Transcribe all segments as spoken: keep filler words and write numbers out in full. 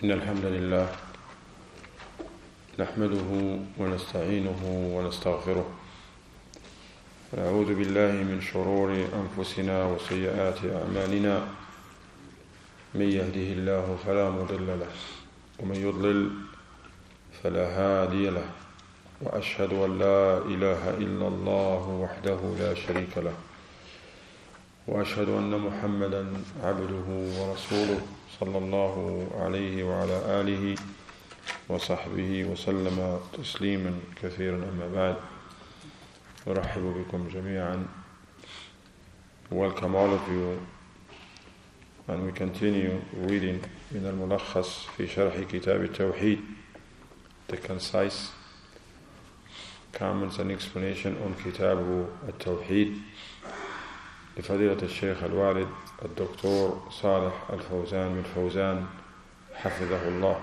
إن الحمد لله نحمده ونستعينه ونستغفره ونعوذ بالله من شرور أنفسنا وسيئات أعمالنا. من يهده الله فلا مضل له ومن يضلل فلا هادي له، وأشهد أن لا إله إلا الله وحده لا شريك له، وأشهد أن محمدا عبده ورسوله صلى الله عليه وعلى آله وصحبه وسلم تسليما كثيرا. أما بعد، أرحب بكم جميعا. Welcome all of you, and we continue reading من الملخص في شرح كتاب التوحيد, the concise comments and explanation on كتاب التوحيد لفضيلة الشيخ الوالد الدكتور صالح الفوزان بن فوزان حفظه الله.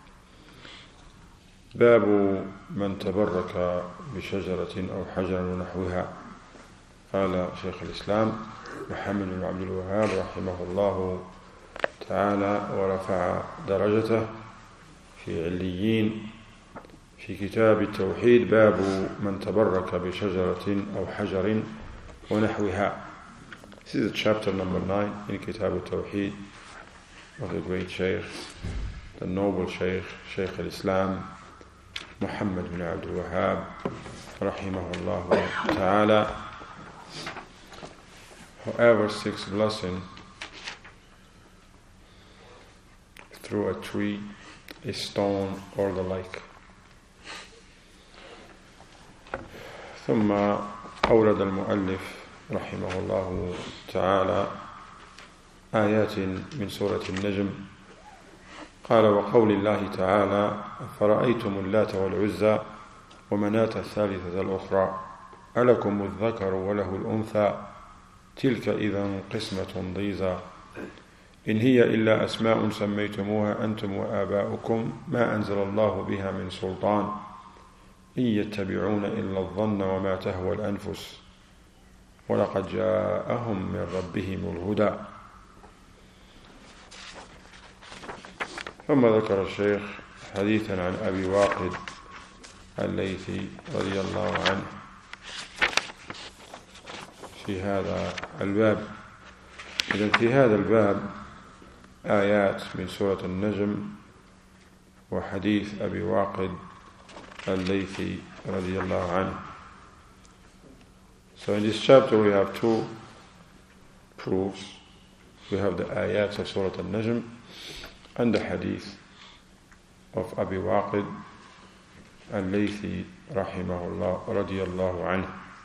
باب من تبرك بشجرة أو حجر ونحوها. قال شيخ الإسلام محمد بن عبد الوهاب رحمه الله تعالى ورفع درجته في عليين في كتاب التوحيد: باب من تبرك بشجرة أو حجر ونحوها. This is chapter number nine in Kitab al-Tawheed of the great Shaykh, the noble Shaykh, Shaykh al-Islam, Muhammad bin Abdul Wahhab, rahimahullah ta'ala. Whoever seeks blessing through a tree, a stone, or the like. ثم أورد المؤلف رحمه الله تعالى آيات من سورة النجم. قال: وقول الله تعالى: فرأيتم اللات والعزى ومناة الثالثة الأخرى ألكم الذكر وله الأنثى تلك إذا قسمة ضيزى إن هي إلا أسماء سميتموها أنتم وآباؤكم ما أنزل الله بها من سلطان إن يتبعون إلا الظن وما تهوى الأنفس ولقد جاءهم من ربهم الهدى. ثم ذكر الشيخ حديثا عن أبي واقد الليثي رضي الله عنه في هذا الباب. إذن في هذا الباب آيات من سورة النجم وحديث أبي واقد الليثي رضي الله عنه. So in this chapter we have two proofs. We have the ayats of Surah Al-Najm and the hadith of Abi Waqid Al-Laythi rahimahullah radiyallahu anhu.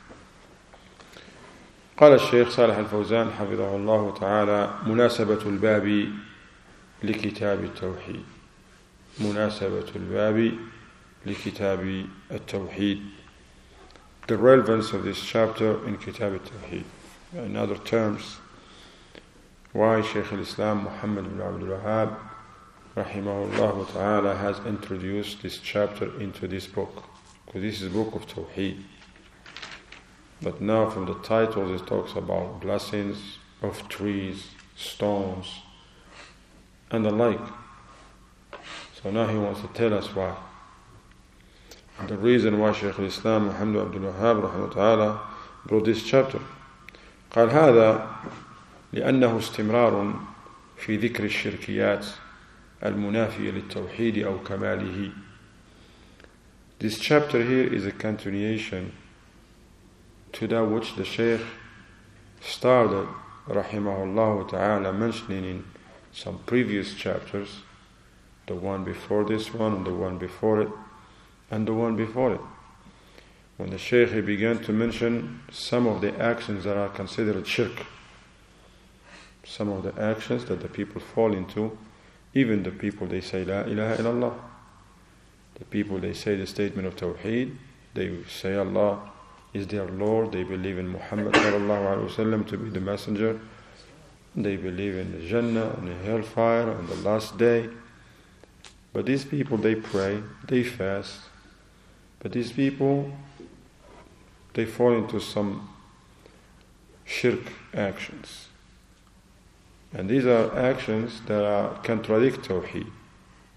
قال الشيخ صالح الفوزان حفظه الله تعالى: مناسبة الباب لكتاب التوحيد. مناسبة الباب لكتاب التوحيد. The relevance of this chapter in Kitab al-Tawheed. In other terms, why Shaykh al-Islam Muhammad bin Abdul Wahhab rahimahullah ta'ala has introduced this chapter into this book. Because this is a book of Tawheed. But now from the titles it talks about blessings of trees, stones, and the like. So now he wants to tell us why. The reason why Shaykh al-Islam Muhammad bin Abdul Wahhab رحمه تعالى brought this chapter. قال: هذا لأنه استمرار في ذكر الشركيات المنافية للتوحيد أو كماله. This chapter here is a continuation to that which the Shaykh started rahimahullah ta'ala mentioning in some previous chapters, the one before this one and the one before it and the one before it. When the Shaykh he began to mention some of the actions that are considered shirk, some of the actions that the people fall into, even the people they say La ilaha illallah, the people they say the statement of Tawheed, they say Allah is their Lord, they believe in Muhammad sallallahu alaihi wasallam to be the messenger, they believe in the Jannah and the hellfire and the last day. But these people, they pray, they fast, but these people, they fall into some shirk actions. And these are actions that are contradict Tawheed.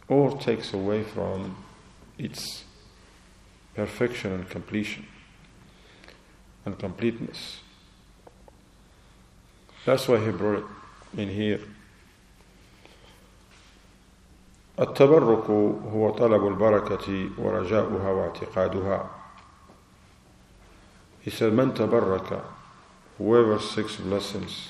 or takes away from its perfection and completion and completeness. That's why he brought it in here. التبرك هو طلب البركة ورجاؤها واعتقادها. He said, من تبرك, whoever seeks blessings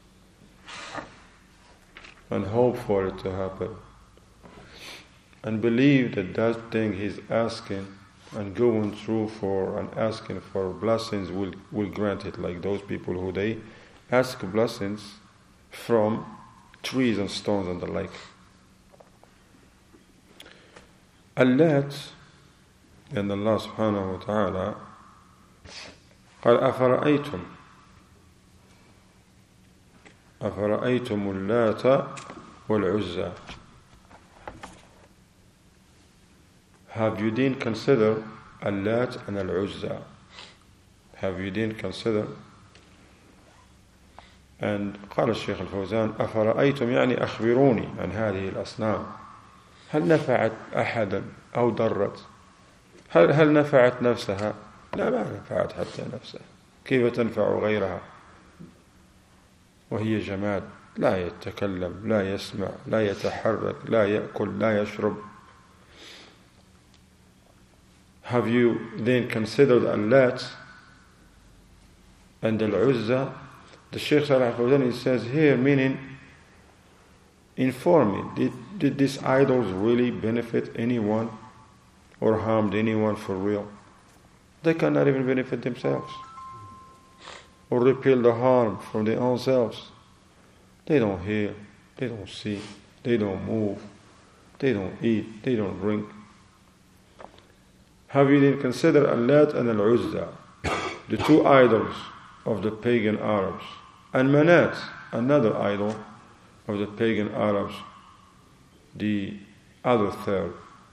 and hope for it to happen and believe that that thing he's asking and going through for and asking for blessings will, will grant it, like those people who they ask blessings from trees and stones and the like. Allat, and Allah subhanahu wa ta'ala قال أفرأيتم أفرأيتم اللات والعزى. Have you then considered Allat and Al-Uzza? Have you then considered? And قال الشيخ الفوزان أفرأيتم يعني أخبروني عن هذه الأصنام، هل نفعت أحدا أو ضرت؟ هل, هل نفعت نفسها؟ لا، ما نفعت حتى نفسها، كيف تنفع غيرها وهي جماد لا يتكلم لا يسمع لا يتحرك لا يأكل لا يشرب. Have you then considered Allat and Al-Uzza? The Shaykh Salih Al-Fawzan says here, meaning inform me, did, did these idols really benefit anyone or harmed anyone for real? They cannot even benefit themselves or repel the harm from their own selves. They don't hear, they don't see, they don't move, they don't eat, they don't drink. Have you then considered Allat and Al-Uzza, the two idols of the pagan Arabs, and Manat, another idol of the pagan Arabs, the other third,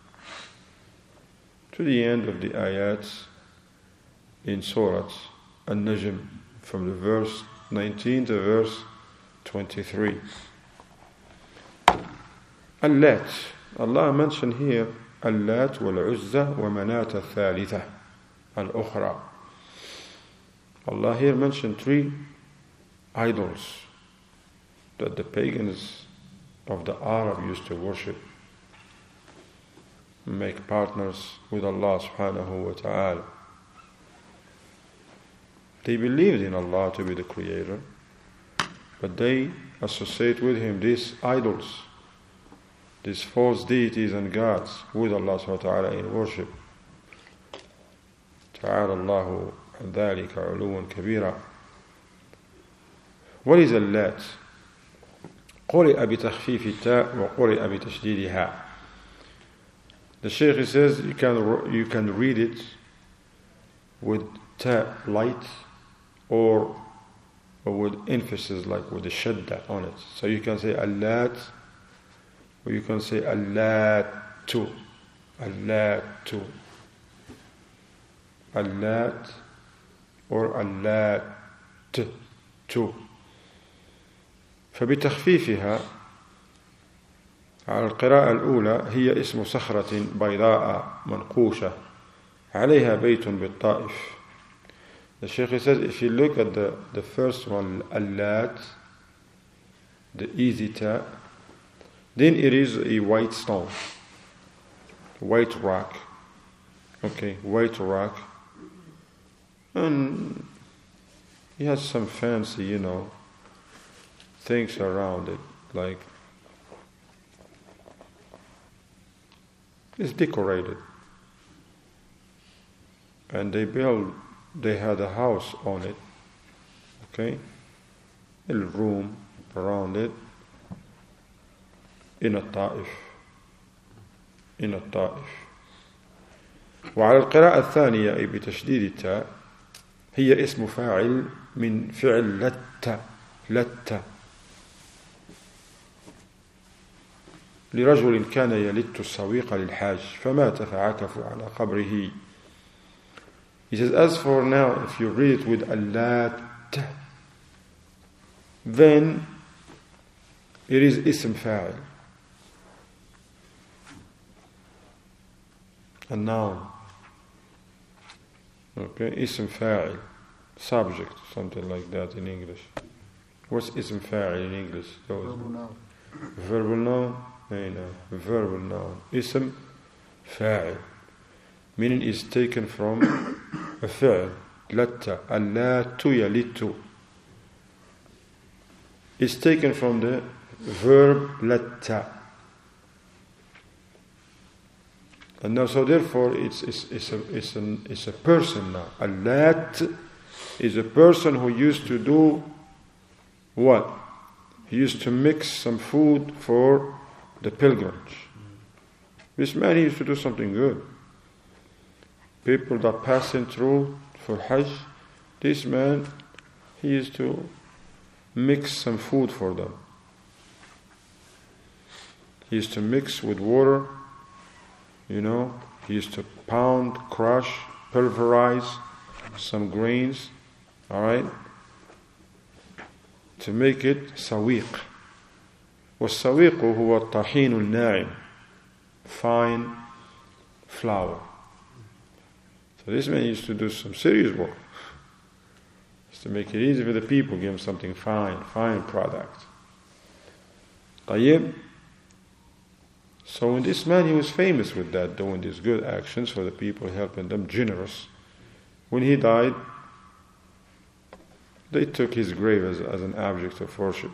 to the end of the ayats in Surah An-Najm, from the verse nineteen to verse twenty-three. Allat, Allah mentioned here Allat wal-Uzza wa Manat al-Thalitha al-Ukhra. Allah here mentioned three idols that the pagans of the Arab used to worship, make partners with Allah subhanahu wa ta'ala. They believed in Allah to be the creator, but they associate with him these idols, these false deities and gods with Allah subhanahu wa ta'ala in worship. Ta'ala Allahu an dhalika uluwan kabira. What is Allat? قرئ بتخفيف التاء وقرئ بتشديدها. The Shaykh says you can you can read it with ta light or, or with emphasis, like with the shadda on it. So you can say Allat, or you can say Allatu, Allatu, Allat, or Allat tu. فبتخفيفها على القراءة الأولى هي اسم صخرة بيضاء منقوشة عليها بيت بالطائف. The Shaykh says if you look at the, the first one, Allat, the easy ta, then it is a white stone, white rock, okay, white rock, and he has some fancy, you know, things around it, like it's decorated, and they build, they had a house on it, okay, a room around it, in a Taif, in a Taif. وعلى القراءة الثانية أي بتشديد التاء هي اسم فاعل من فعل لت لت لرجل كان يلت السويق للحاج فمات فعكفوا على قبره. He says, as for now, if you read it with Allat, then it is ism fa'il. a noun. Okay, ism fa'il, subject, something like that in English. What's ism fa'il in English? Verbal noun. Verbal noun? No, no. Verbal noun. Ism fa'il. Meaning is taken from a fi'l. Latta. Allatu yalitu. It's taken from the verb latta. And now, so therefore, it's, it's, it's, a, it's, an, it's a person now. Allat is a person who used to do what? He used to mix some food for the pilgrimage. This man, he used to do something good. People that passing through for Hajj, this man, he used to mix some food for them. He used to mix with water, you know, he used to pound, crush, pulverize some grains, all right, to make it sawiq. والسويق هو الطحين الناعم, fine flour. So this man used to do some serious work. Just to make it easy for the people, give him something fine, fine product. طيب. So when this man, he was famous with that, doing these good actions for the people, helping them, generous. When he died, they took his grave as, as an object of worship.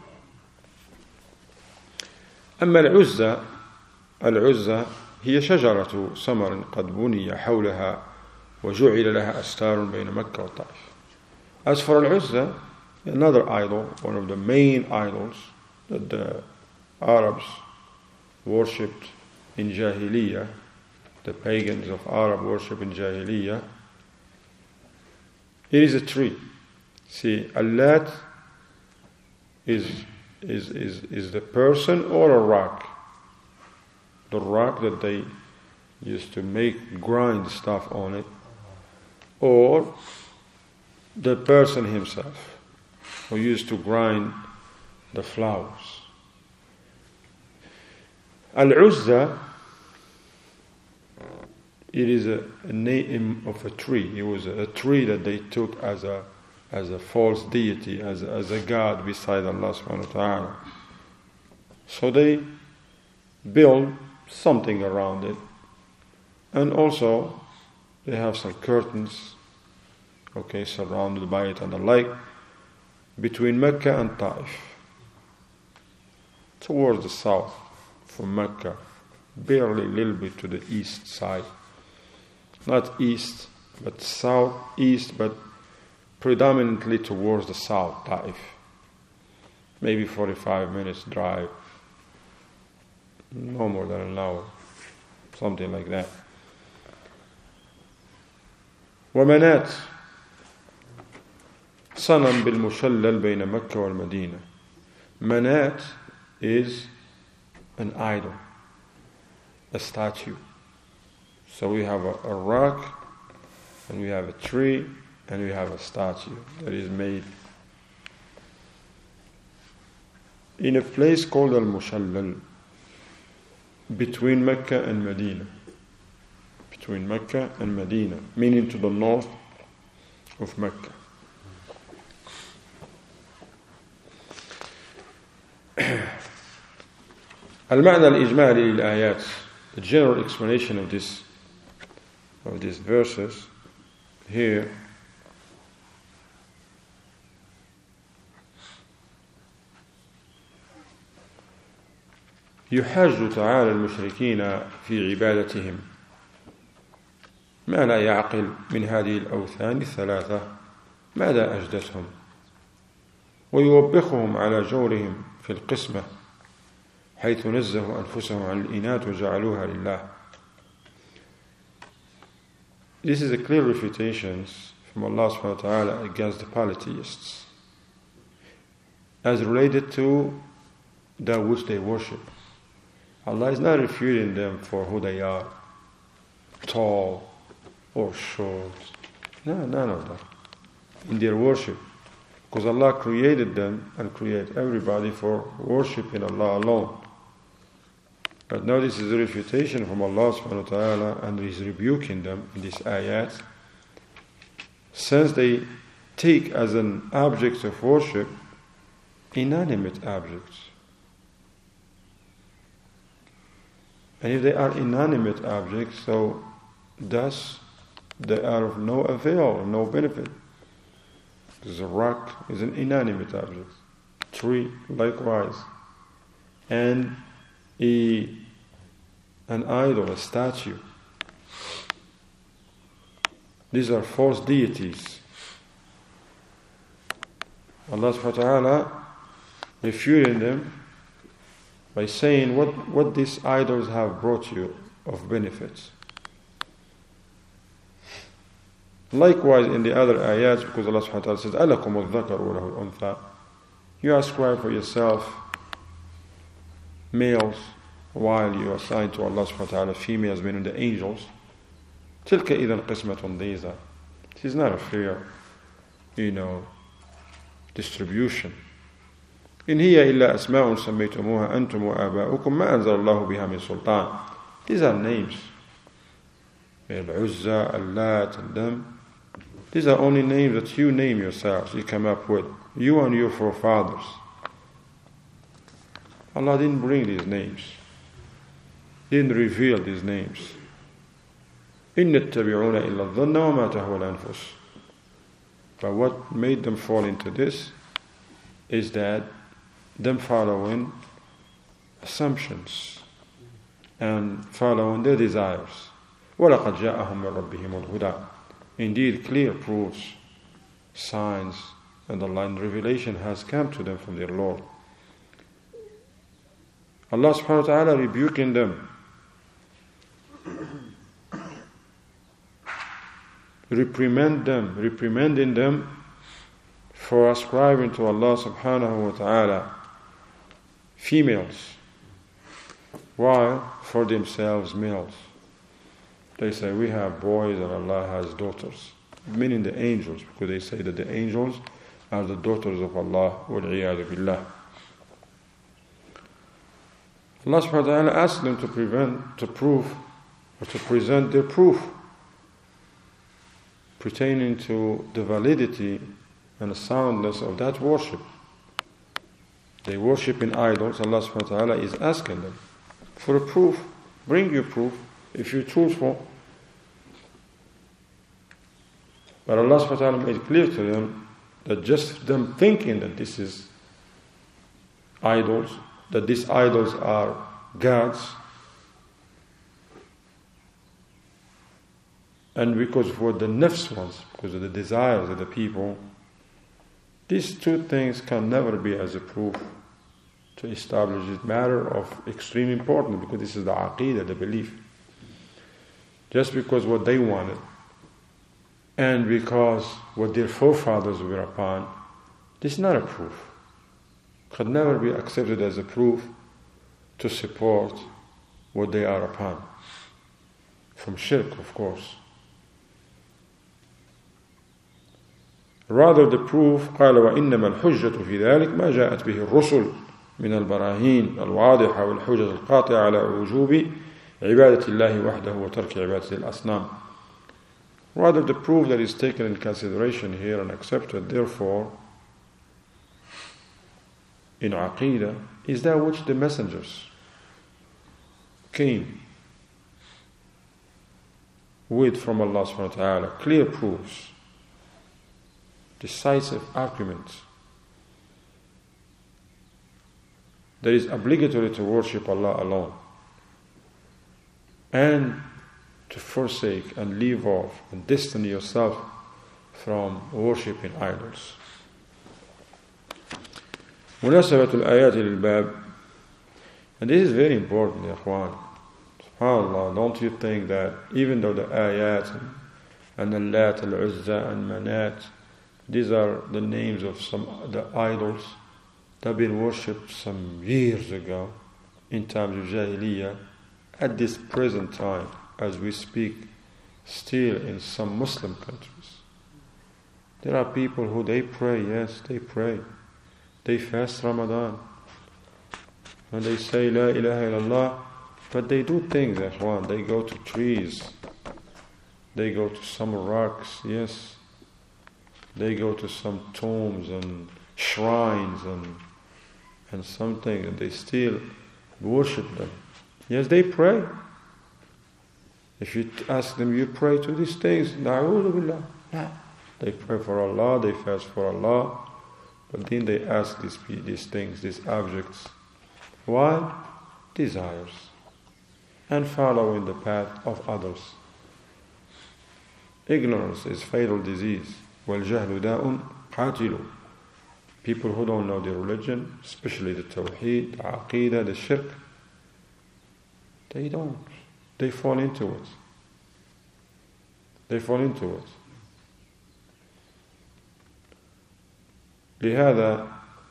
أما العزة العزة هي شجرة سمر قد بني حولها وجعل لها أستار بين مكة والطائف. As for Al-Uzza, another idol, one of the main idols that the Arabs worshipped in Jahiliyyah, the pagans of Arab worship in Jahiliyyah, it is a tree. See, Allat is, is, is, is the person or a rock. The rock that they used to make, grind stuff on it, or the person himself who used to grind the flowers. Al-Uzza, it is a, a name of a tree. It was a, a tree that they took as a as a false deity, as a, as a god beside Allah subhanahu wa ta'ala. So they build something around it. And also they have some curtains, okay, surrounded by it and the like, between Mecca and Taif, towards the south from Mecca, barely a little bit to the east side. Not east, but south, east, but predominantly towards the south, Taif. Maybe forty-five minutes drive, no more than an hour, something like that. ومنات صنم بالمشلل بين مكة والمدينة. Manat is an idol, a statue. So we have a, a rock, and we have a tree, and we have a statue that is made in a place called Al-Mushallal, between Mecca and Medina. Between Mecca and Medina, meaning to the north of Mecca. المعنى الإجمالي للآيات, the general explanation of this of these verses here يحاج تعالى المشركين في عبادتهم ما لا يعقل من هذه الأوثان الثلاثة ماذا أجدتهم, ويوبخهم على جورهم في القسمة حيث نزهوا أنفسهم عن الإناث وجعلوها لله. This is a clear refutation from Allah subhanahu wa ta'ala against the polytheists as related to that which they worship. Allah is not refuting them for who they are, tall or short. No, none of that. In their worship. Because Allah created them and created everybody for worshiping Allah alone. But now this is a refutation from Allah subhanahu wa ta'ala, and He is rebuking them in these ayat, since they take as an object of worship inanimate objects. And if they are inanimate objects, so thus they are of no avail, no benefit. Because a rock is an inanimate object. Tree, likewise. And a, an idol, a statue. These are false deities. Allah subhanahu wa ta'ala refuting them by saying what, what these idols have brought you of benefits. Likewise in the other ayats, because Allah subhanahu wa ta'ala says, أَلَكُمُ الذَّكَرُ وَلَهُ الْأُنْثَى, you ascribe for yourself males, while you assign to Allah subhanahu wa ta'ala females, meaning the angels. تِلْكَ إِذًا قِسْمَةٌ ضِيزَى. It is not a fair, you know, distribution. إن هي إلا أسماء سميتموها أنتم وآباؤكم ما أنزل الله بها من سلطان. These are names. Al-Uzza, Al-Lat, Al-Dam. These are only names that you name yourselves, you come up with. You and your forefathers. Allah didn't bring these names. Didn't reveal these names. إِنَّ التَّبِعُونَ إِلَّا الظَّنَّ وَمَا تَهْوَى الْأَنفُسُ. But what made them fall into this is that them following assumptions and following their desires. وَلَقَدْ جَاءَهُم مِّن رَبِّهِمُ الْهُدَى. Indeed, clear proofs, signs, and the line revelation has come to them from their Lord. Allah subhanahu wa ta'ala rebuking them, reprimand them, reprimanding them for ascribing to Allah subhanahu wa ta'ala females, while for themselves males. They say we have boys and Allah has daughters, meaning the angels, because they say that the angels are the daughters of Allah, wal-'iyadu billah. Allah subhanahu wa ta'ala asked them to prevent, to prove, or to present their proof pertaining to the validity and the soundness of that worship. They worship in idols. Allah subhanahu wa ta'ala is asking them for a proof. Bring your proof if you're truthful. But Allah subhanahu wa ta'ala made clear to them that just them thinking that this is idols, that these idols are gods, and because of what the nafs wants, because of the desires of the people, these two things can never be as a proof to establish this matter of extreme importance, because this is the aqeedah, the belief. Just because what they wanted, and because what their forefathers were upon, this is not a proof. Could never be accepted as a proof to support what they are upon. From shirk, of course. Rather the proof, قال وإنما الحجة في ذلك ما جاءت به الرسل من البراهين الواضحة والحجج القاطعة على وجوب عبادة الله وحده وترك عبادة الأصنام. Rather the proof that is taken in consideration here and accepted, therefore, in Aqidah, is that which the messengers came with from Allah subhanahu wa ta'ala, clear proofs, decisive arguments. That is obligatory to worship Allah alone and to forsake and leave off and distance yourself from worshipping idols. مناسبة الآيات للباب, and this is very important, ya ikhwan. SubhanAllah, don't you think that even though the ayat and the Lat, al-Uzza and Manat, these are the names of some the idols that have been worshipped some years ago in times of Jahiliyyah, at this present time as we speak, still in some Muslim countries. There are people who they pray, yes, they pray. They fast Ramadan. And they say La ilaha illallah But they do things, ikhwan. They go to trees. They go to some rocks, yes. They go to some tombs and shrines and and something, and they still worship them. Yes, they pray. If you ask them, you pray to these things, na'udhu billah. No. They pray for Allah, they fast for Allah, but then they ask these, these things, these objects. Why? Desires. And following the path of others. Ignorance is fatal disease. وَالْجَهْلُ دَاءٌ قَاتِلٌ. People who don't know their religion, especially the tawheed, the aqidah, the shirk, they don't. They fall into it. They fall into it. لهذا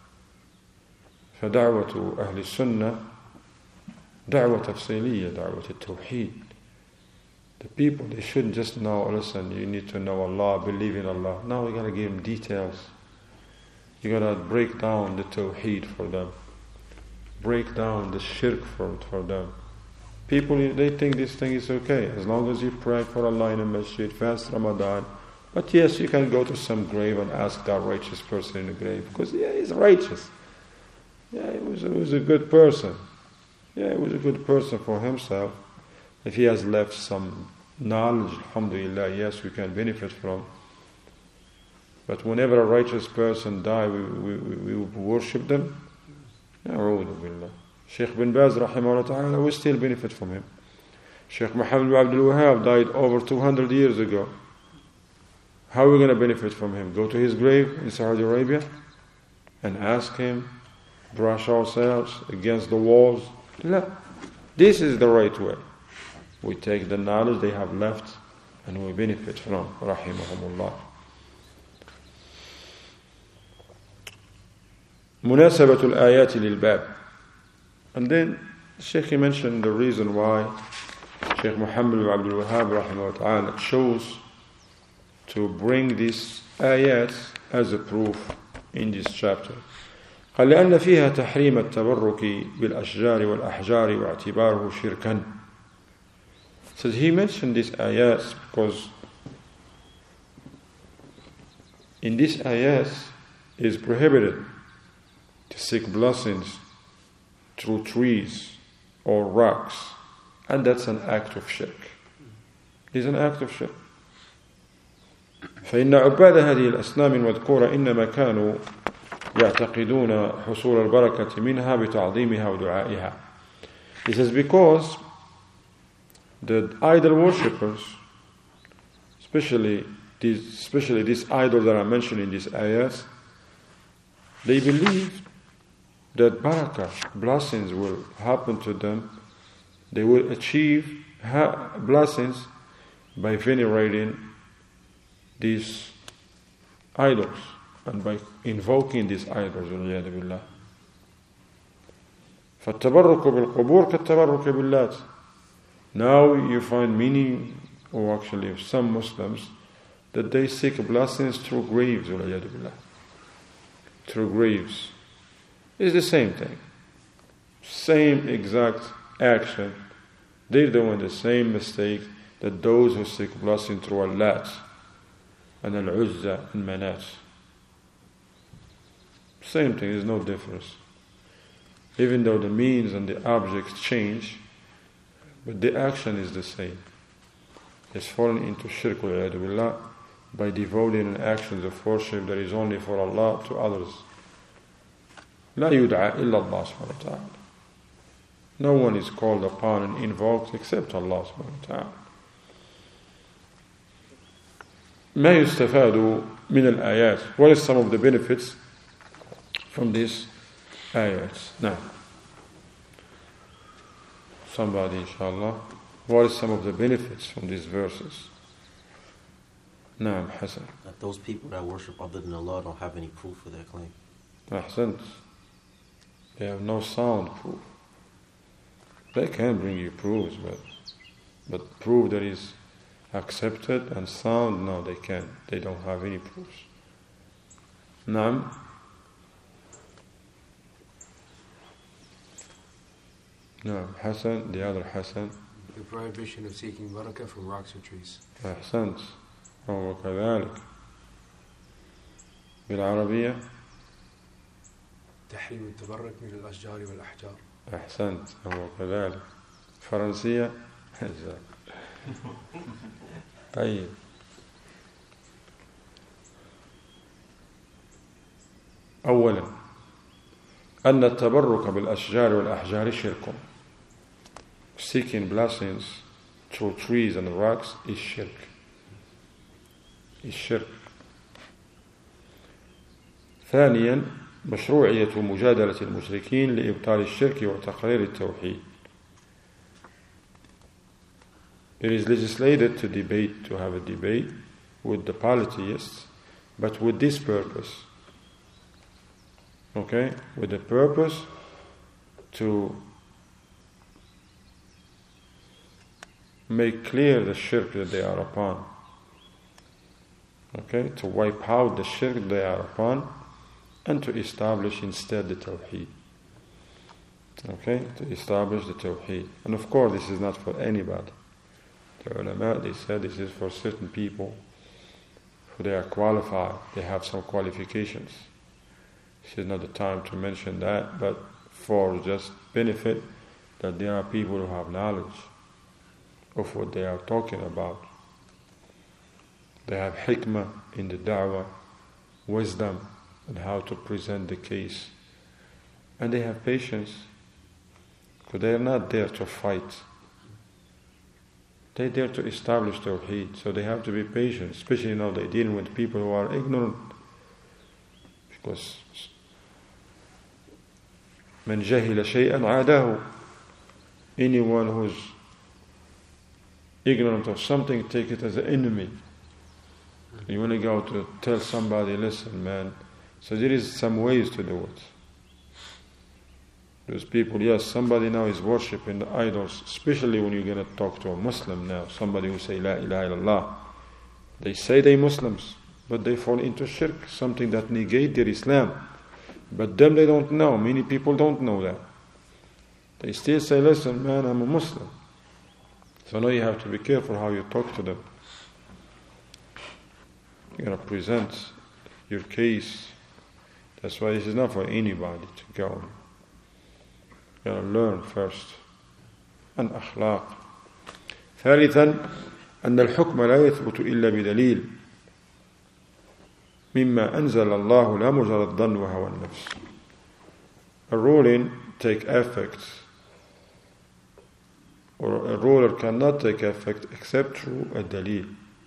فدعوة أهل السنة دعوة تفصيلية دعوة التوحيد. The people, they shouldn't just know, listen, you need to know Allah, believe in Allah. Now you gotta give them details. You gotta break down the tawheed for them. Break down the shirk for, for them. People, they think this thing is okay. As long as you pray for Allah in a masjid, fast Ramadan. But yes, you can go to some grave and ask that righteous person in the grave. Because yeah, he's righteous. Yeah, he was, he was a good person. Yeah, he was a good person for himself. If he has left some knowledge, alhamdulillah, yes, we can benefit from. But whenever a righteous person dies, we, we, we, we worship them. A'udhu billah. Sheikh bin Baz, rahimahullah ta'ala, we still benefit from him. Sheikh Muhammad bin Abdul Wahab died over two hundred years ago. How are we going to benefit from him? Go to his grave in Saudi Arabia and ask him, brush ourselves against the walls? No. This is the right way. We take the knowledge they have left and we benefit from. Rahimahumullah. مناسبة الآيات للباب. And then Sheikh mentioned the reason why Sheikh Muhammad bin Abdul Wahab rahimahullah ta'ala chose to bring these ayat as a proof in this chapter. قال لأن فيها تحريم التبرك بالأشجار والأحجار واعتباره شركا. So he mentioned these ayats because in these ayats it is prohibited to seek blessings through trees or rocks, and that's an act of shirk. It is an act of shirk. فإن عباد هذه الأصنام المذكورة إنما كانوا يعتقدون حصول البركة منها بتعظيمها ودعائها. He says because the idol worshippers, especially these, especially these idols that are mentioned in these ayats, they believe that barakah, blessings will happen to them. They will achieve ha- blessings by venerating these idols and by invoking these idols. والعياذ بالله. فالتبرك بالقبور كالتبرك باللات. Now you find many, or actually some Muslims, that they seek blessings through graves. والعياذ بالله. Through graves. It's the same thing. Same exact action. They're doing the same mistake that those who seek blessing through Al-Lat and Al-Uzza and Manat. Same thing, there's no difference. Even though the means and the objects change, but the action is the same. It's fallen into shirk billah by devoting an action of worship that is only for Allah to others. لا يدعى إلا الله سبحانه وتعالى. No one is called upon and invoked except Allah subhanahu wa ta'ala. ما يستفاد من الآيات. What is some of the benefits from these ayats? Now, somebody inshallah. What is some of the benefits from these verses? نعم حسن. That those people that worship other than Allah don't have any proof for their claim. أحسنت. They have no sound proof. They can bring you proofs, but but proof that is accepted and sound, no, they can't. They don't have any proofs. نعم. No, Hassan, the other Hassan. The prohibition of seeking barakah from rocks or trees. أحسنت. وهو كذلك. بالعربية. تحريم التبرك من الأشجار والأحجار. أحسنت. وهو كذلك. فرنسية. طيب. أولا أن التبرك بالأشجار والأحجار شرك. Seeking blessings through trees and rocks is shirk. Is shirk. ثانيا مشروعية مجادلة المشركين لإبطال الشرك وتقرير التوحيد. It is legislated to debate, to have a debate with the polytheists, but with this purpose. Okay? With the purpose to make clear the shirk that they are upon. Okay? To wipe out the shirk they are upon and to establish instead the tawheed. Okay? To establish the tawheed. And of course this is not for anybody. The ulama, they said this is for certain people who they are qualified, they have some qualifications. This is not the time to mention that, but for just benefit that there are people who have knowledge of what they are talking about. They have hikmah in the da'wah, wisdom on how to present the case. And they have patience, because they are not there to fight. They are there to establish tawheed, so they have to be patient, especially now they deal with people who are ignorant. Because من جهل شيئا عاده. Anyone who's ignorant of something, take it as an enemy. You want to go to tell somebody, listen man, so there is some ways to do it. Those people, yes, somebody now is worshipping the idols, especially when you're going to talk to a Muslim now, somebody who say La ilaha illallah. They say they Muslims, but they fall into shirk, something that negates their Islam. But them they don't know, many people don't know that. They still say, listen man, I'm a Muslim. So now you have to be careful how you talk to them. You're going to present your case. That's why this is not for anybody to go. You're going to learn first. And أخلاق. ثالثا أن الحكم لا يثبت إلا بدليل مما أنزل الله لا مجرد الظن وهوى النفس. A ruling take effect, or a ruler cannot take effect except through a dalil,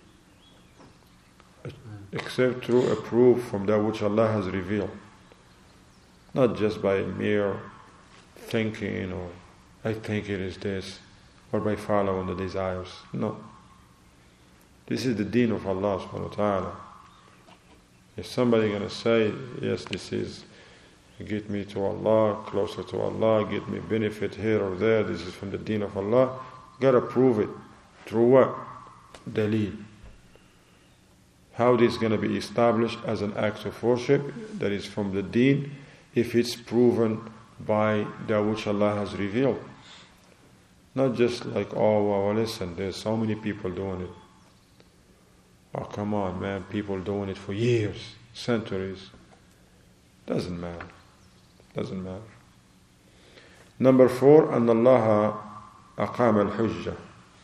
except through a proof from that which Allah has revealed, not just by mere thinking or I think it is this, or by following the desires. No. This is the deen of Allah subhanahu wa ta'ala. If somebody going to say, yes, this is get me to Allah, closer to Allah, get me benefit here or there, this is from the deen of Allah, got to prove it. Through what? Dalil. How this is going to be established as an act of worship that is from the deen if it's proven by that which Allah has revealed. Not just like, oh, well, listen, there's so many people doing it. Oh, come on, man, people doing it for years, centuries. Doesn't matter. Doesn't matter. Number four, أن الله أقام الحجة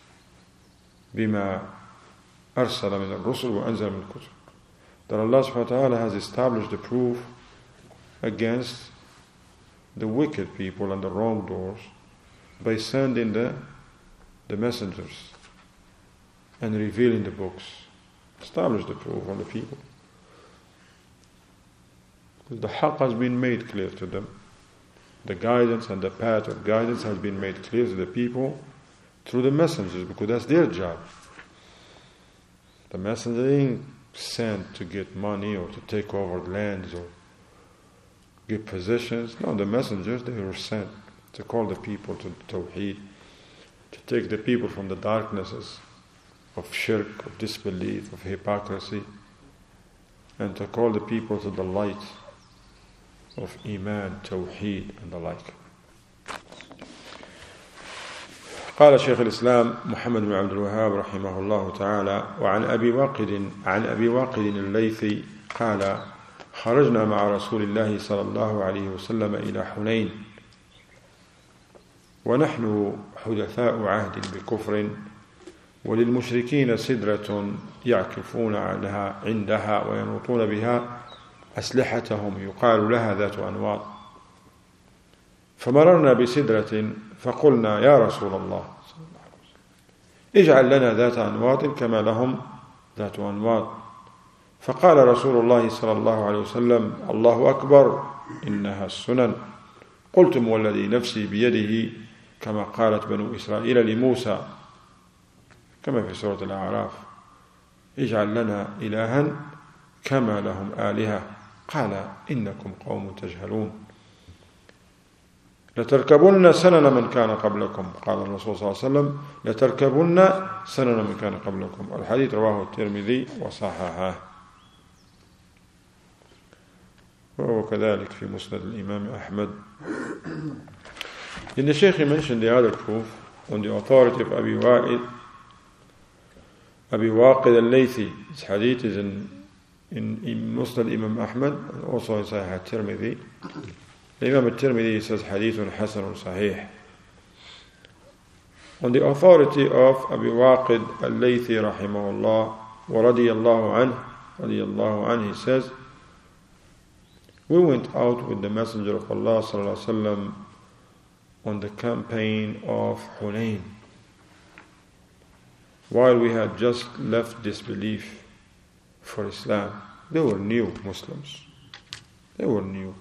بما أرسل من الرسل وأنزل من الكتب. That Allah subhanahu wa ta'ala has established the proof against the wicked people and the wrongdoers by sending the, the messengers and revealing the books. Establish the proof on the people. The haqq has been made clear to them. The guidance and the path of guidance has been made clear to the people through the messengers, because that's their job. The messenger ain't sent to get money or to take over lands or get possessions. No, the messengers, they were sent to call the people to Tawheed, to take the people from the darknesses of shirk, of disbelief, of hypocrisy, and to call the people to the light of Iman, Tawheed, and the like. قال شيخ الإسلام محمد بن عبد الوهاب رحمه الله تعالى: وعن أبي واقد عن أبي واقد الليثي قال: خرجنا مع رسول الله صلى الله عليه وسلم إلى حنين ونحن حدثاء عهد بكفر، وللمشركين سدرة يعكفون عنها عندها وينوطون بها أسلحتهم يقال لها ذات أنواط. فمررنا بسدرة فقلنا: يا رسول الله اجعل لنا ذات أنواط كما لهم ذات أنواط. فقال رسول الله صلى الله عليه وسلم: الله أكبر، إنها السنن. قلتم والذي نفسي بيده، كما قالت بنو إسرائيل لموسى كما في سورة الأعراف: اجعل لنا إلها كما لهم آلهة. قال: إنكم قوم تجهلون، لتركبن سنن من كان قبلكم. قال الرسول صلى الله عليه وسلم: لتركبن سنن من كان قبلكم. الحديث رواه الترمذي وصححه، وهو كذلك في مسند الإمام أحمد. In the Shaykh he mentioned the other proof on the authority of Abi Waqid Abi Waqid al-Laythi. This hadith is in, in, in Musnad Imam Ahmad and also in Sahih al-Tirmidhi. Imam al-Tirmidhi says hadithun hasanun sahih. On the authority of Abi Waqid al-Laythi rahimahullah wa radiyallahu anhu, radiyallahu anhu, he says, we went out with the Messenger of Allah sallallahu alaihi wasallam on the campaign of Hunayn, while we had just left disbelief for Islam. They were new Muslims. They were new.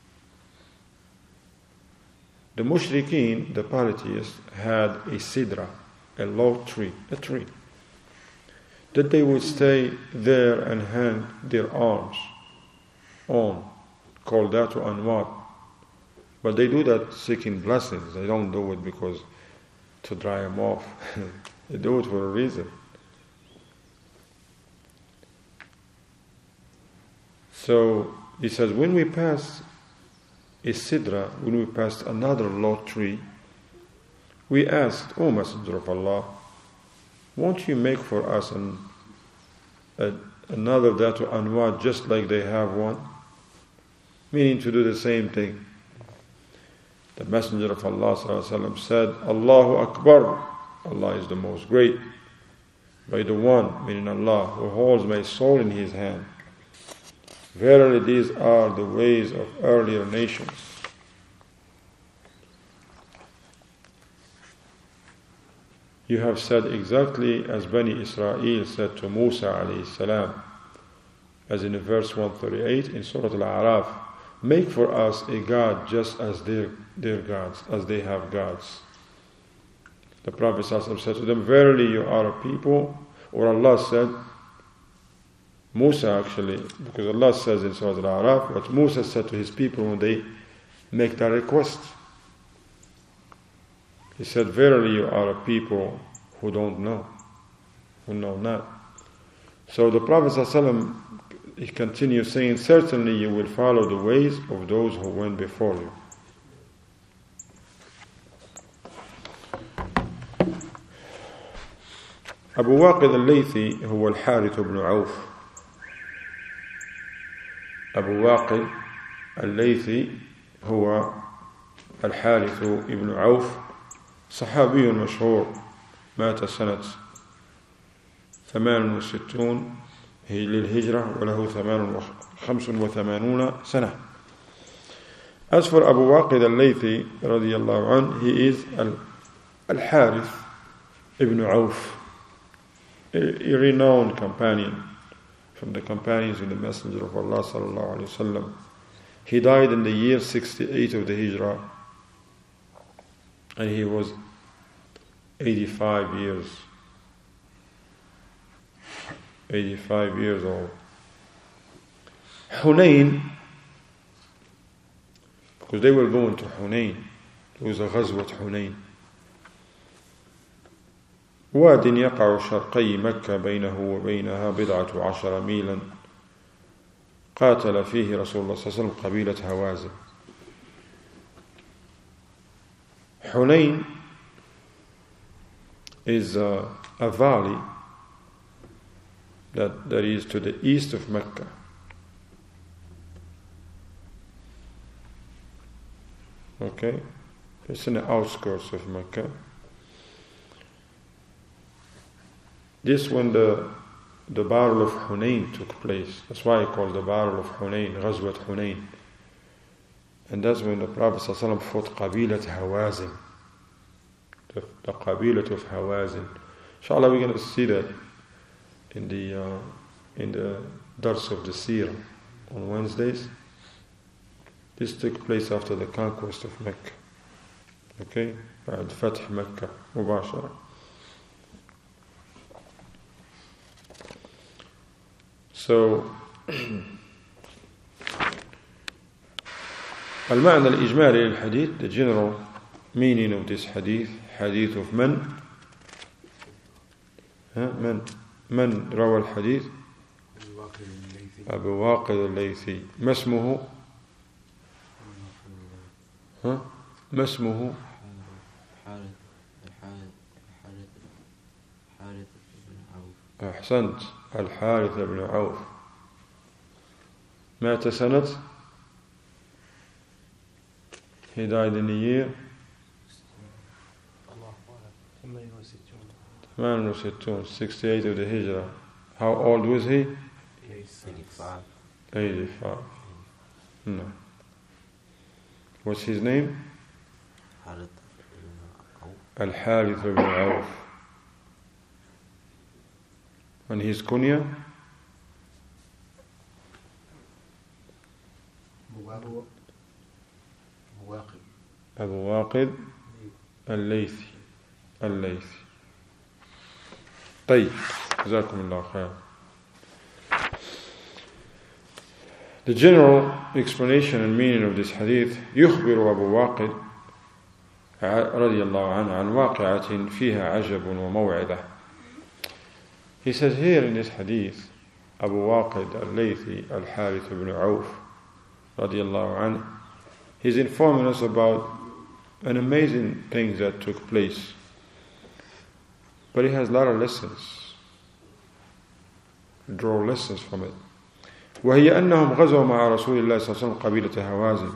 The mushrikeen, the polytheists, had a sidra, a low tree, a tree, that they would stay there and hang their arms on, called that to anwat. But they do that seeking blessings. They don't do it because to dry them off. They do it for a reason. So he says, when we passed a sidra, when we passed another low tree, we asked, O Messenger of Allah, won't you make for us an, a, another Dhatu Anwat just like they have one? Meaning to do the same thing. The Messenger of Allah ﷺ said, Allahu Akbar, Allah is the most great, by the one, meaning Allah, who holds my soul in his hand. Verily these are the ways of earlier nations. You have said exactly as Bani Israel said to Musa alayhi salam, as in verse one thirty-eight in Surah Al-A'raf, make for us a God just as their, their gods, as they have gods. The Prophet ﷺ said to them, verily you are a people, or Allah said, Musa actually, because Allah says in Surah Al-A'raf what Musa said to his people when they make that request. He said, verily you are a people who don't know, who know not. So the Prophet ﷺ, he continues saying, certainly you will follow the ways of those who went before you. Abu Waqid al-Laythi هو الحارث بن عوف. أبو واقد الليثي هو الحارث ابن عوف، صحابي مشهور، مات سنة ثمان وستون للهجرة وله ثمان خمس وثمانون سنة. As for Abu Waqid al-Laythi رضي الله عنه, he is al-Harith ibn Auf, a, a renowned companion from the companions of the Messenger of Allah sallallahu alaihi wasallam. He died in the year sixty-eight of the Hijrah, and he was eighty-five years. eighty-five years old. Hunayn, because they were going to Hunayn. It was a Ghazwat Hunayn. واد يقع شرقي مكة بينه وبينها بضعة عشر ميلا قاتل فيه رسول الله صلى الله عليه وسلم قبيلة هوازن. Hunayn is uh, a valley that, that is to the east of Mecca. Okay? It's in the outskirts of Mecca. This when the the Battle of Hunayn took place. That's why it's called the Battle of Hunayn, Ghazwat Hunayn. And that's when the Prophet ﷺ fought Qabilat Hawazin. The, the Qabilat of Hawazin. Inshallah, we're going to see that in the uh, in the Dars of the Seerah on Wednesdays. This took place after the conquest of Mecca. Okay? بعد فتح مكة مباشرة. So, المعنى الإجمالي للحديث, the general meaning of this hadith, hadith of من من من روى الحديث أبو واقد الليثي. ما اسمه ها ما اسمه أحسنت الحارث بن عوف. مات سنة he died in the year ثمانية وستين sixty-eight of the Hijrah. How old was he? eighty-five. eighty-five. No. What's his name? Al-Harith ibn Auf. And his kunya? Abu Waqid al-Laythi. Al-Laythi. طيب جزاكم الله خير. The general explanation and meaning of this hadith, يخبر أبو واقد رضي الله عنه عن واقعة فيها عجب وموعظة. He says here in this hadith, Abu Waqid al-Laythi al-Harith ibn Auf رضي الله عنه, he's informing us about an amazing thing that took place. But he has a lot of lessons. Draw lessons from it. وهي أنهم غزوا مع رسول الله صلى الله عليه وسلم قبيلة هوازن.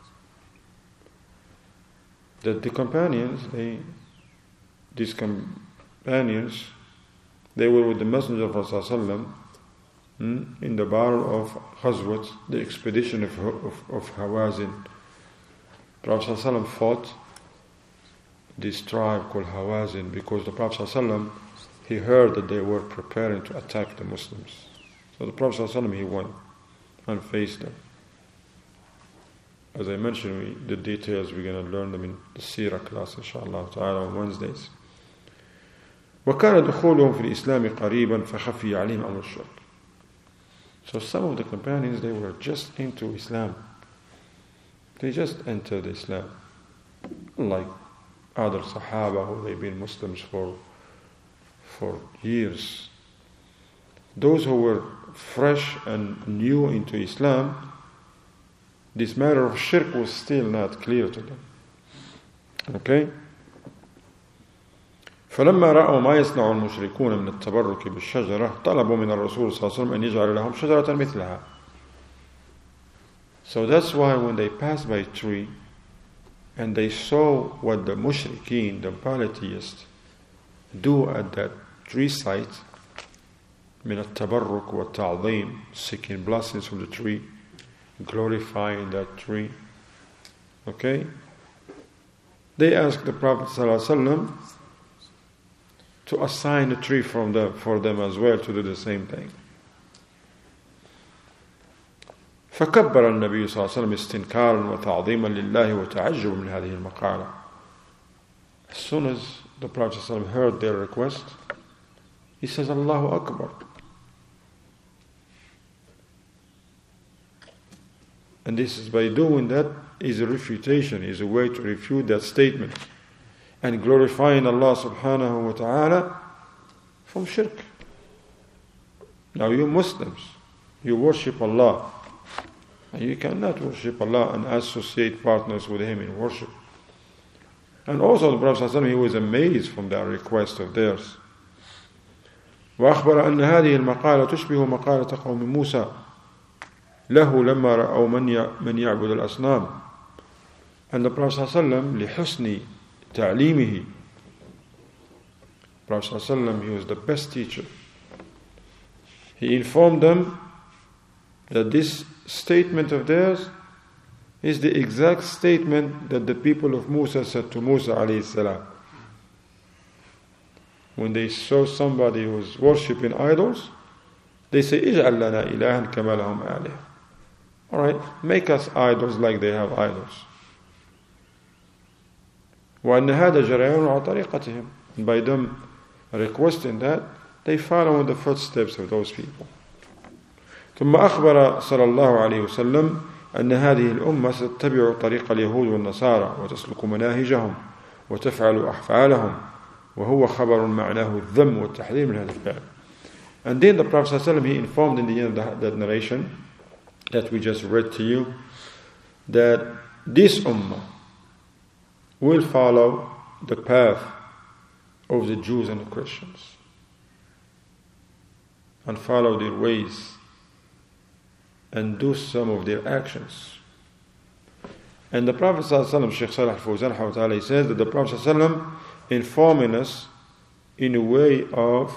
That the companions, they, these companions, they were with the Messenger of Allah صلى الله عليه وسلم in the battle of Ghazwat, the expedition of, of, of Hawazin. Prophet صلى الله عليه وسلم fought this tribe called Hawazin because the Prophet صلى الله عليه وسلم, he heard that they were preparing to attack the Muslims. So the Prophet صلى الله عليه وسلم, he went and faced them. As I mentioned, we, the details we're going to learn them in the Seerah class inshallah ta'ala on Wednesdays. وكان دخولهم في الإسلام قريبا فخفي عليهم أمر الشرك. So some of the companions, they were just into Islam. They just entered Islam. Like other Sahaba who they've been Muslims for for years. Those who were fresh and new into Islam, this matter of shirk was still not clear to them. Okay? فلما رأوا ما يصنع المشركون من التبرك بالشجرة طلبوا من الرسول صلى الله عليه وسلم أن يجعل لهم شجرة مثلها. So that's why when they passed by a tree and they saw what the mushrikeen, the polytheists, do at that tree site, من التبرك والتعظيم, seeking blessings from the tree, glorifying that tree. Okay? They asked the Prophet ﷺ to assign a tree from them, for them as well to do the same thing. فكبر النبي صلى الله عليه وسلم استنكارا وتعظيما لله وتعجبا من هذه المقالة. As soon as the Prophet ﷺ heard their request, he says, Allahu Akbar. And this is by doing that is a refutation, is a way to refute that statement and glorifying Allah subhanahu wa ta'ala from shirk. Now you Muslims, you worship Allah, and you cannot worship Allah and associate partners with Him in worship. And also the Prophet ﷺ, he was amazed from that request of theirs. وأخبر أن هذه المقالة تشبه مقالة قوم موسى له لما رأوا من يعبد الأصنام. And the Prophet ﷺ لحسن تعليمه, Prophet ﷺ, he was the best teacher. He informed them that this statement of theirs is the exact statement that the people of Musa said to Musa alayhi salam. When they saw somebody who was worshipping idols, they say, اجعل لنا إلها كما لهم آلهة. Alright, make us idols like they have idols. وأن هذا جريان على طريقتهم. And by them requesting that, they follow in the footsteps of those people. ثم أخبر صلى الله عليه وسلم أن هذه الأمة ستتبع طريق اليهود والنصارى وتسلك مناهجهم وتفعل أفعالهم وهو خبر معناه الذم والتحذير من هذا الفعل. And then the Prophet ﷺ, he informed in the end of that narration that we just read to you that this ummah will follow the path of the Jews and the Christians and follow their ways and do some of their actions. And the Prophet ﷺ, Shaykh Salih al-Fawzan, he says that the Prophet ﷺ informing us in a way of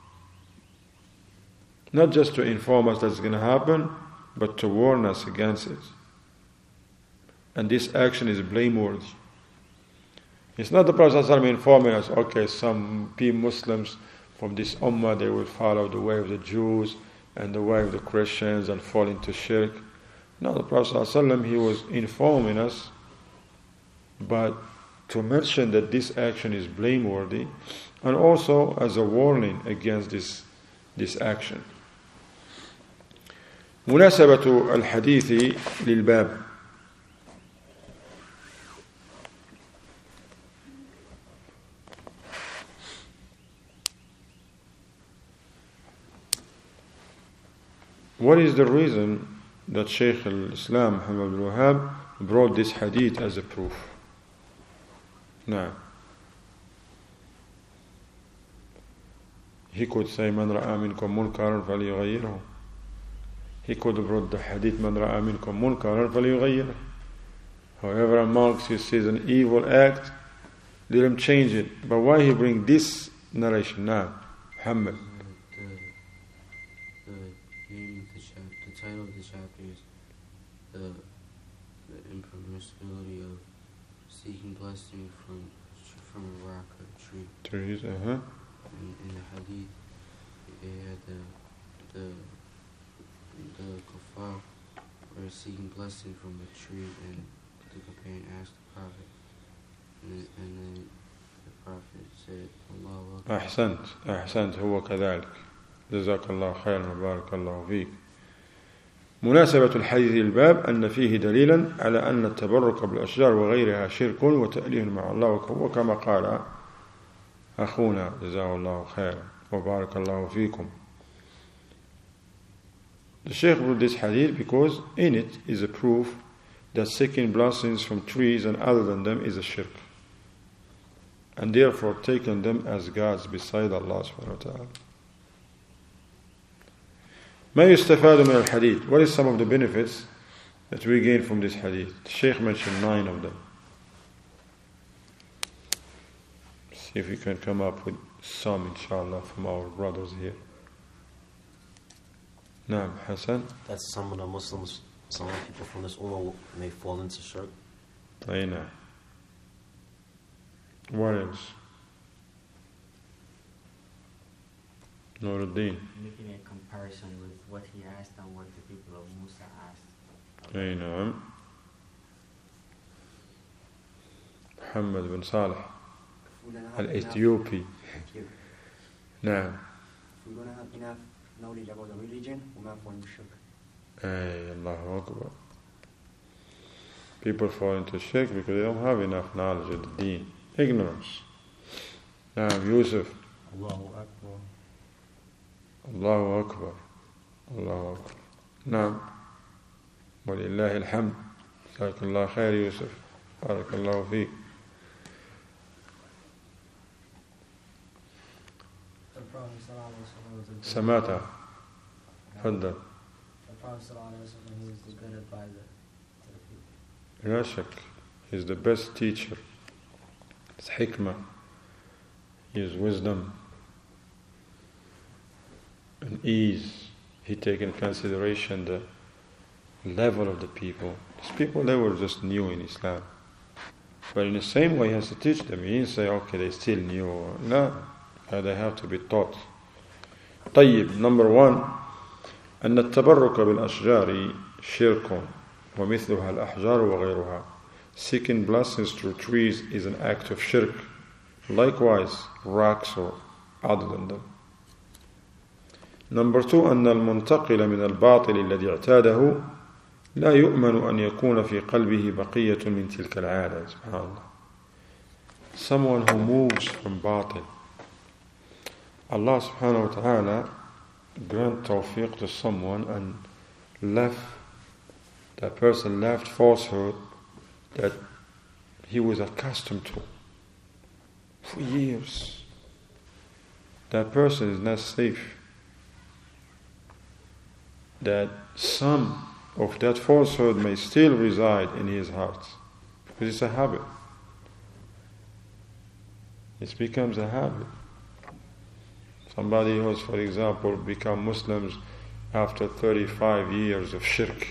not just to inform us that's going to happen, but to warn us against it. And this action is blameworthy. It's not the Prophet ﷺ informing us, okay, some Muslims from this ummah, they will follow the way of the Jews and the way of the Christians and fall into shirk. No, the Prophet ﷺ, he was informing us, but to mention that this action is blameworthy, and also as a warning against this, this action. مناسبة الحديث للباب. What is the reason that Shaykh al-Islam Muhammad ibn Wahhab brought this hadith as a proof? No. He could say, من رأى منكم منكرا فليغيره. He could have brought the hadith, من رأى منكم منكرا فليغيره. However, amongst you sees an evil act, let him change it. But why he bring this narration now, Muhammad? The title of the chapter is the, the impermissibility of seeking blessing from from a rock or a tree. Trees, uh huh. In, in the hadith, it had the the the kuffar were seeking blessing from a tree, and the companion asked the Prophet, and, and then the Prophet said, "Allahu Akbar." أحسنت أحسنت هو كذلك. جزاك الله خيرا وبارك الله فيك. مناسبة الحديث للباب أن فيه دليلا على أن التبرك بالأشجار وغيرها شرك وتأليه مع الله، وكما قال أخونا جزاه الله خيرا وبارك الله فيكم. The Shaykh wrote this hadith because in it is a proof that seeking blessings from trees and other than them is a shirk, and therefore taking them as gods beside Allah subhanahu wa ta'ala. ما يستفاد من الحديث. What is some of the benefits that we gain from this hadith? The Shaykh mentioned nine of them. See if we can come up with some, inshallah, from our brothers here. Naam, Hassan. That some of the Muslims, some of the people from this ummah may fall into shirk. Aina. What else? Nuruddin. Making a comparison with what he asked and what the people of Musa asked. Aina. Muhammad bin Salih al-Ethiopi. Naam. We don't have enough knowledge about the religion, we might fall into shirk. Ay, Allahu Akbar. People fall into shirk because they don't have enough knowledge of the deen. Ignorance. Naam, Yusuf. Allahu Akbar. Allahu Akbar. Allahu Akbar. Naam. Walillahi alhamd. Jazakallah khair, Yusuf. Barakallahu feek. Prophet sallallahu alaihi wasallam was a good سمعتها تفضل. The Prophet sallallahu alaihi wasallam, he was the good advisor to the people. لا شك. He's the best teacher. His hikmah, his wisdom and ease. He take in consideration the level of the people. These people, they were just new in Islam. But in the same way, he has to teach them. He didn't say, okay, they still new. No, they have to be taught. طيب, number one, أن التبرك بالأشجار شرك ومثلها الأحجار وغيرها. Seeking blessings through trees is an act of shirk. Likewise, rocks or other than them. Number two, أن المنتقل من الباطل الذي اعتاده لا يؤمن أن يكون في قلبه بقية من تلك العادة. سبحان الله. Someone who moves from batil. Allah subhanahu wa ta'ala grant tawfiq to someone and left, that person left falsehood that he was accustomed to for years. That person is not safe. That some of that falsehood may still reside in his heart because it's a habit. It becomes a habit. Somebody who has, for example, become Muslims after thirty-five years of shirk,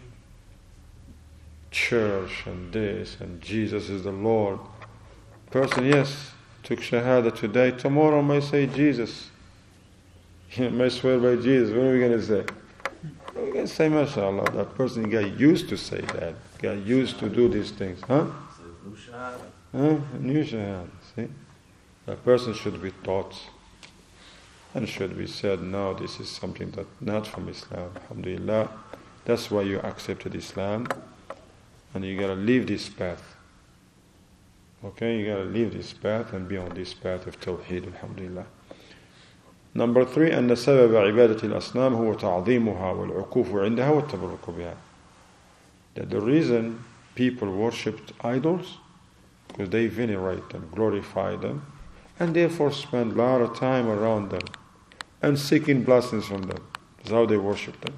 church and this and Jesus is the Lord. Person, yes, took shahada today, tomorrow may say Jesus. He may swear by Jesus. What are we going to say? We're going to say, mashallah, that person got used to say that, got used to do these things. Huh? Huh? New shahada. See? That person should be taught and should be said, no, this is something that not from Islam. Alhamdulillah. That's why you accepted Islam. And you gotta leave this path. Okay, you gotta leave this path and be on this path of Tawheed, alhamdulillah. Number three, أن سبب عبادة الأصنام هو تعظيمها والعكوف عندها والتبرك بها. That the reason people worshipped idols, because they venerate them, glorify them, and therefore spend a lot of time around them and seeking blessings from them. That's how they worship them.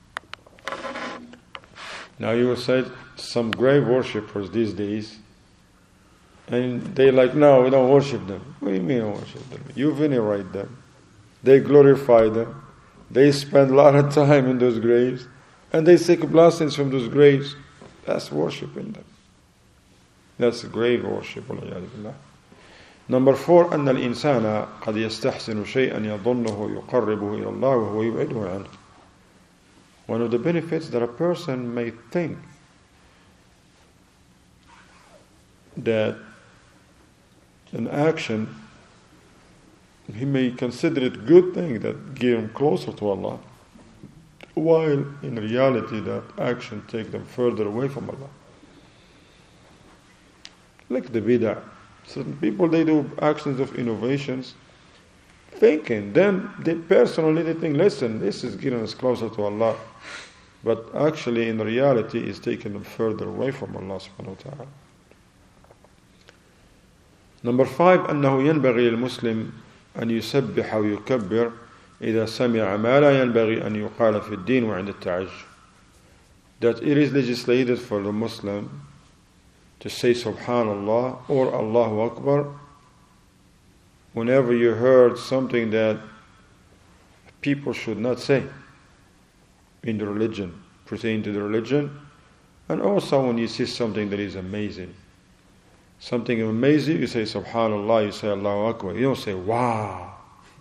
Now you will say some grave worshippers these days, and they like, no, we don't worship them. What do you mean don't worship them? You venerate them. They glorify them. They spend a lot of time in those graves, and they seek blessings from those graves. That's worshiping them. That's grave worship. Number four, أن الإنسان قد يستحسن شيئا يظنه يقربه إلى الله وهو يبعده عنه. One of the benefits that a person may think that an action, he may consider it good thing that give him closer to Allah, while in reality that action take them further away from Allah. Like the bid'ah. Certain people, they do actions of innovations, thinking, then they personally they think, listen, this is getting us closer to Allah. But actually, in reality, it's taking them further away from Allah subhanahu wa ta'ala. Number five, أنه ينبغي للمسلم أن يسبح ويكبر إذا سمع ما لا ينبغي أن يقال في الدين وعند التعجب. That it is legislated for the Muslim to say Subhanallah or Allahu Akbar whenever you heard something that people should not say in the religion, pertaining to the religion, and also when you see something that is amazing. Something amazing, you say Subhanallah, you say Allahu Akbar. You don't say, wow.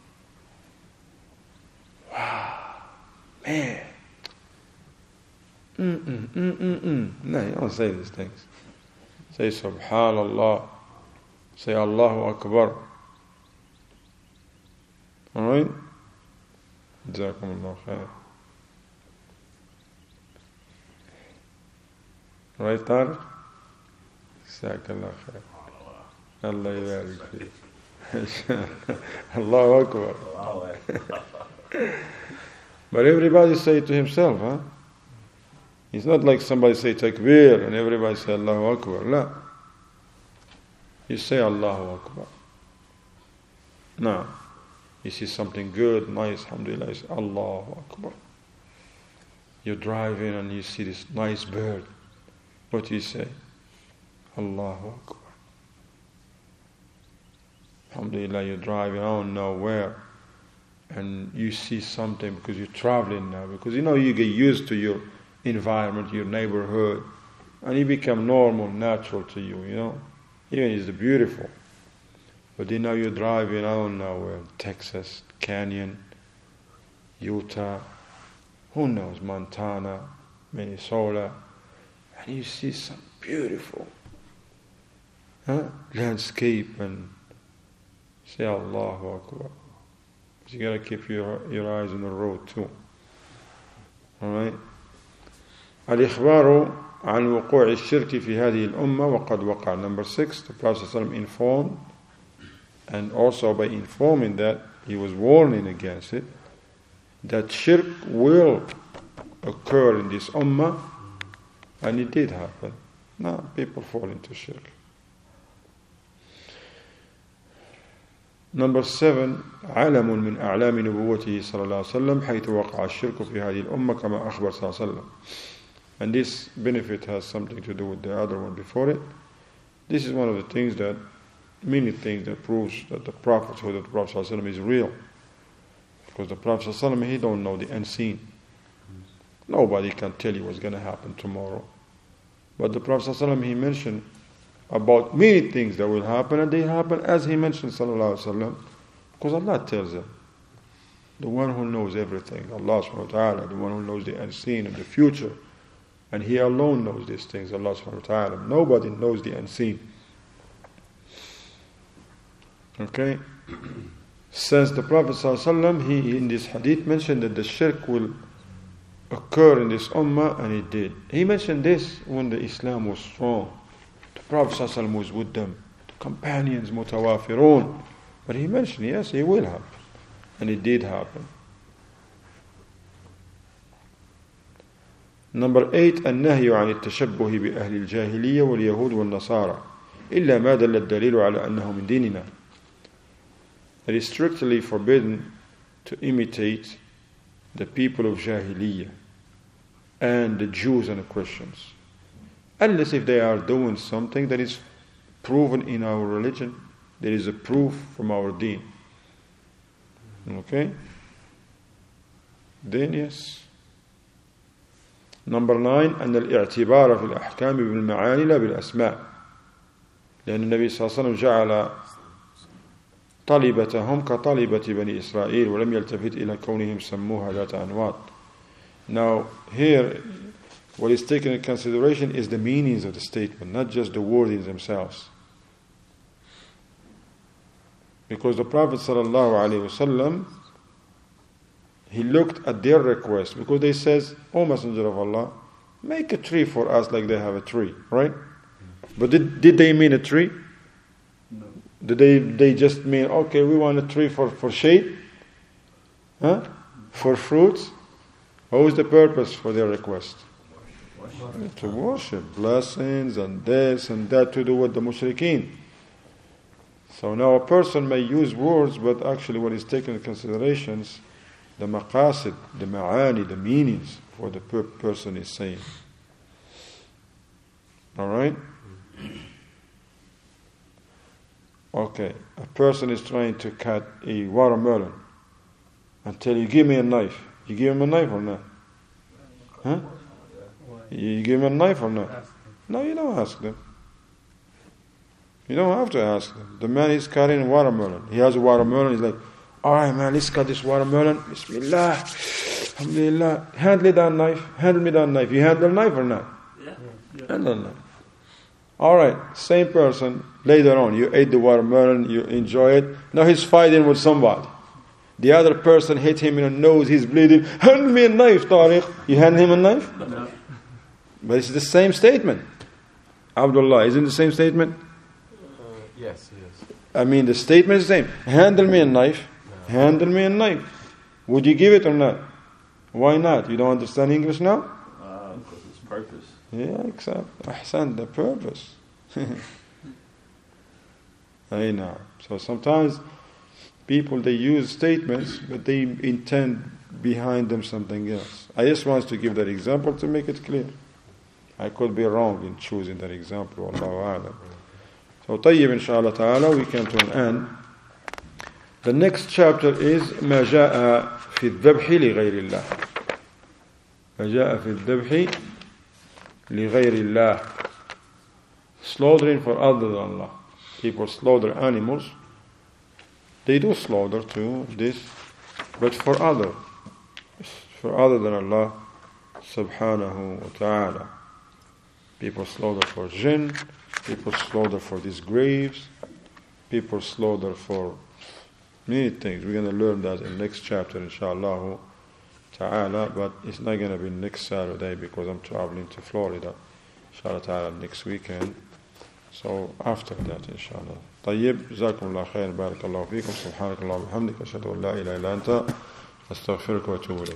Wow. Man. Mm-mm, mm-mm-mm. No, you don't say these things. Say Subhanallah. Say Allahu Akbar. Alright? Jazakumullah khair. Right, Tariq? Jazakallah khair. Allah yabarik fiik. Allahu Akbar. But everybody say it to himself, huh? It's not like somebody say takbir and everybody say Allahu Akbar. La. You say Allahu Akbar. Now, You see something good, nice, alhamdulillah, you say, Allahu Akbar. You're driving and you see this nice bird. What do you say? Allahu Akbar. Alhamdulillah, you're driving, I don't know where, and you see something because you're traveling now, because you know you get used to your environment, your neighborhood, and it become normal, natural to you, you know. Even it's beautiful. But then now you're driving, I don't know where, Texas, Canyon, Utah, who knows, Montana, Minnesota, and you see some beautiful huh, landscape and say Allahu Akbar. But you gotta keep your your eyes on the road too. Alright? الإخبار عن وقوع الشرك في هذه الأمة وقد وقع. Number six, the Prophet ﷺ informed, and also by informing that, he was warning against it, that shirk will occur in this ummah, and it did happen. Now people fall into shirk. Number seven, علم من أعلام نبوته صلى الله عليه وسلم حيث وقع الشرك في هذه الأمة كما أخبر صلى الله عليه وسلم. And this benefit has something to do with the other one before it. This is one of the things that, many things that proves that the prophethood of the Prophet صلى الله عليه وسلم is real. Because the Prophet صلى الله عليه وسلم, he don't know the unseen. Nobody can tell you what's going to happen tomorrow. But the Prophet صلى الله عليه وسلم, he mentioned about many things that will happen, and they happen as he mentioned sallallahu alaihi wasallam, because Allah tells him, the one who knows everything, Allah subhanahu wa ta'ala, the one who knows the unseen and the future, and He alone knows these things, Allah subhanahu wa ta'ala. Nobody knows the unseen. Okay? Since the Prophet sallallahu alaihi wasallam, he in this hadith mentioned that the shirk will occur in this ummah, and it did. He mentioned this when the Islam was strong. The Prophet ﷺ was with them, the companions mutawafirun. But he mentioned, yes, it will happen. And it did happen. Number eight, النهي عن التشبه بأهل الجاهلية واليهود والنصارى إلا ما دل الدليل على أنه من ديننا. It is strictly forbidden to imitate the people of Jahiliyyah and the Jews and the Christians, unless if they are doing something that is proven in our religion, there is a proof from our deen. Okay? Then yes. Number nine, أن الاعتبار في الأحكام بالمعاني لا بالأسماء، لأن النبي صلى الله عليه وسلم جعل طلبتهم كطلبة بني إسرائيل ولم يلتفت إلى كونهم سموها ذات أنواط. Now here, what is taken into consideration is the meanings of the statement, not just the wordings themselves. Because the Prophet ﷺ, he looked at their request, because they says, "O Messenger of Allah, make a tree for us like they have a tree," right? But did, did they mean a tree? No. Did they they just mean, okay, we want a tree for, for shade? Huh? For fruits? What was the purpose for their request? Worship. To worship, blessings and this and that, to do with the mushrikeen. So now a person may use words, but actually what is taken into considerations, the maqasid, the ma'ani, the meanings of what the per- person is saying. Alright? Okay, a person is trying to cut a watermelon and tell you, give me a knife. You give him a knife or not? Huh? You give him a knife or not? No, you don't ask them. You don't have to ask them. The man is cutting a watermelon. He has a watermelon. He's like, all right, man, let's cut this watermelon. Bismillah. Alhamdulillah. Handle that knife. Handle me that knife. You handle the knife or not? Yeah. Yeah. Handle the knife. All right, same person. Later on, you ate the watermelon. You enjoy it. Now he's fighting with somebody. The other person hit him in the nose. He's bleeding. Handle me a knife, Tariq. You hand him a knife? No. But it's the same statement. Abdullah, isn't it the same statement? Uh, yes, yes. I mean, the statement is the same. Handle me a knife. No. Handle me a knife. Would you give it or not? Why not? You don't understand English now? Uh, because it's purpose. Yeah, except Ahsan, the purpose. I know. So sometimes people, they use statements, but they intend behind them something else. I just want to give that example to make it clear. I could be wrong in choosing that example. Wallahu a'lam. So, طيب, inshallah ta'ala, we come to an end. The next chapter is ما جاء في الذبح لغير الله. ما جاء في الذبح لغير الله. Slaughtering for other than Allah. People slaughter animals. They do slaughter to this, but for other, for other than Allah subhanahu wa ta'ala. People slaughter for jinn, people slaughter for these graves, people slaughter for many things. We're going to learn that in the next chapter, inshallah ta'ala, but it's not going to be next Saturday because I'm traveling to Florida, inshallah ta'ala, next weekend. So after that, inshallah. طيب, جزاكم الله خير, بارك الله فيكم, سبحانك اللهم وبحمدك, أشهد أن لا إله إلا أنت, أستغفرك وأتوب إليك.